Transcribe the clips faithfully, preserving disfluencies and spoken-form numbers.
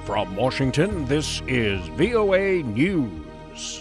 From Washington, this is V O A News.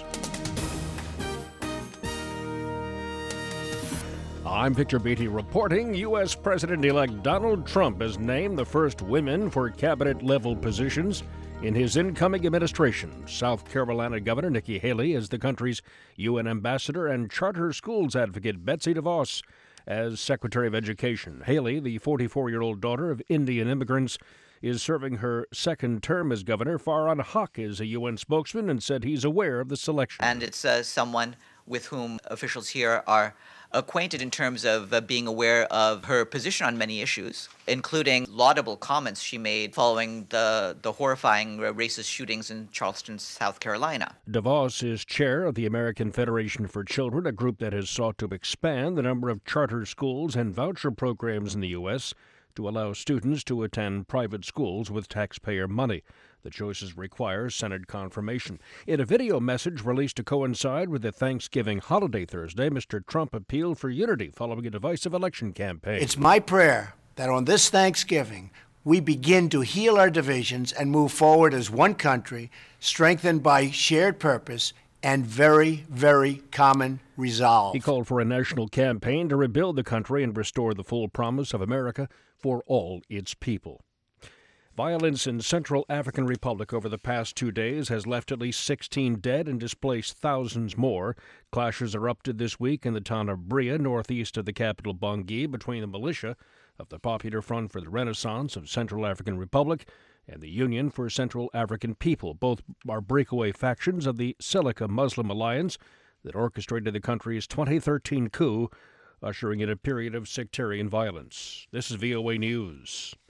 I'm Victor Beatty reporting. U S. President-elect Donald Trump has named the first women for cabinet-level positions in his incoming administration. South Carolina Governor Nikki Haley is the country's U N ambassador, and charter schools advocate Betsy DeVos as Secretary of Education. Haley, the forty-four-year-old daughter of Indian immigrants, is serving her second term as governor. Farhan Haq is a U N spokesman and said he's aware of the selection. And it's uh, someone with whom officials here are acquainted in terms of uh, being aware of her position on many issues, including laudable comments she made following the, the horrifying uh, racist shootings in Charleston, South Carolina. DeVos is chair of the American Federation for Children, a group that has sought to expand the number of charter schools and voucher programs in the U S to allow students to attend private schools with taxpayer money. The choices require Senate confirmation. In a video message released to coincide with the Thanksgiving holiday Thursday, Mister Trump appealed for unity following a divisive election campaign. It's my prayer that on this Thanksgiving, we begin to heal our divisions and move forward as one country, strengthened by shared purpose and very, very common resolve. He called for a national campaign to rebuild the country and restore the full promise of America for all its people. Violence in Central African Republic over the past two days has left at least sixteen dead and displaced thousands more. Clashes erupted this week in the town of Bria, northeast of the capital Bangui, between the militia of the Popular Front for the Renaissance of Central African Republic and the Union for Central African People. Both are breakaway factions of the Seleka Muslim Alliance that orchestrated the country's twenty thirteen coup, ushering in a period of sectarian violence. This is V O A News.